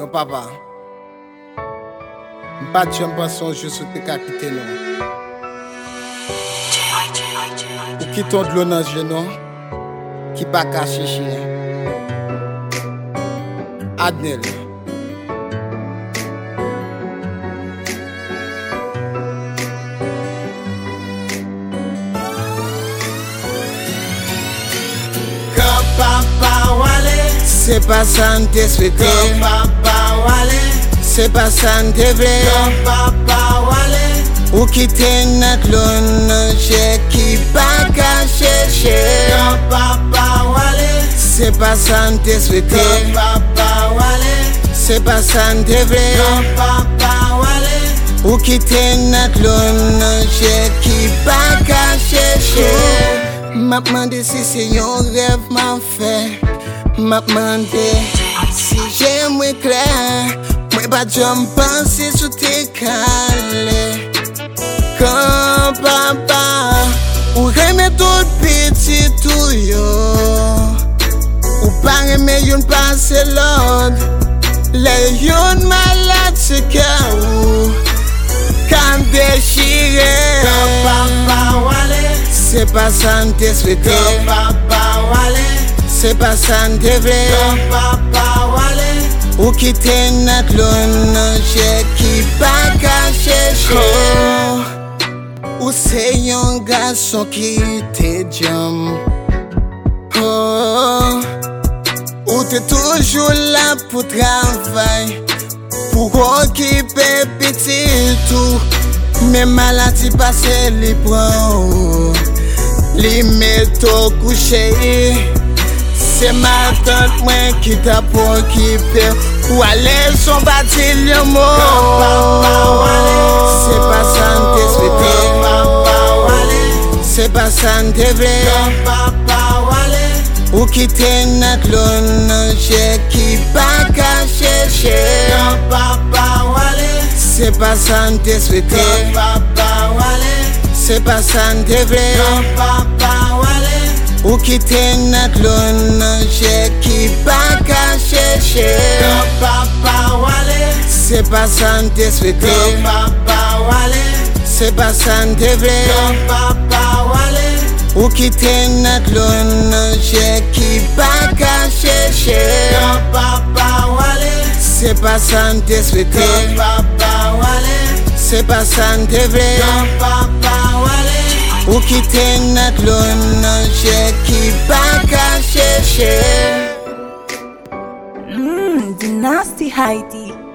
Non papa, pas de jambe son je sou te ka kite nou. Ou ki ton de l'eau nan genou, ki pa ka cheche. Adnel. Quand papa wale, C'est pas ça n'te souhaité. quand papa wale, C'est pas ça n'te vle. quand papa wale, Ou ki te nak l'eau nan je ki pa ka cheche. quand papa wale, C'est pas ça n'te souhaité. quand papa wale, C'est pas ça n'te vle. quand papa wale, Ou ki te nak l'eau nan je ki pa ka cheche. M'a demandé si c'est yon rêve m'a fait. M'a demandé si j'aime clair. Moi pas j'aime penser sous tes calés. Quand papa ou remet tout petit tout yo. Ou pas remet yon passe l'autre. Les yon malade ce cœur ou quand déchiré. quand papa wale, C'est pas ça n'te souhaité. quand papa wale, C'est pas ça n'te vle. quand papa wale, Ou ki te nak l'eau nan je ki pa ka cheche. Ou se yon garçon ki te jam. Ou te toujou la pou travay, pou okipe petit tout. Men maladi pase li pran ou, li meto kouche. C'est ma tante mwen ki ta pou okipe, ou ale son batil yon mot. C'est pas ça n'te souhaité. papa wale, C'est pas ça n'te vle. papa wale, Ou ki te nak l'eau nan je ki pa ka cheche. papa wale, C'est pas ça n'te souhaité. papa wale, C'est pas ça n'te vle. papa wale, Ou ki te nak l'eau nan je ki pa ka cheche. papa wale, C'est pas ça n'te souhaité. papa wale, C'est pas ça n'te vle. papa wale, Ou ki te nak l'eau nan je ki pa ka cheche. papa wale, C'est pas ça n'te souhaité. papa wale, C'est pas ça n'te vle. papa wale. Ou ki te nak l'eau nan je ki pa ka cheche. Dynasty Heidi.